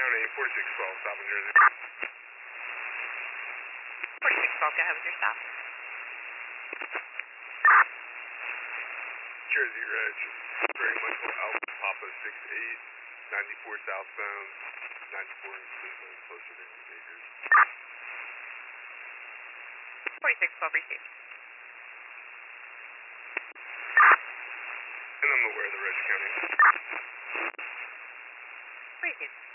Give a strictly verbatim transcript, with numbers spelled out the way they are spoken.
County, forty-six twelve, South New Jersey. forty-six twelve, go ahead with your stop. Jersey Reg, very much for Alpha Papa six eight, ninety-four southbound, ninety-four in Cleveland, closer to New Acres. forty-six twelve, received. And I'm aware of the Reg County. Received.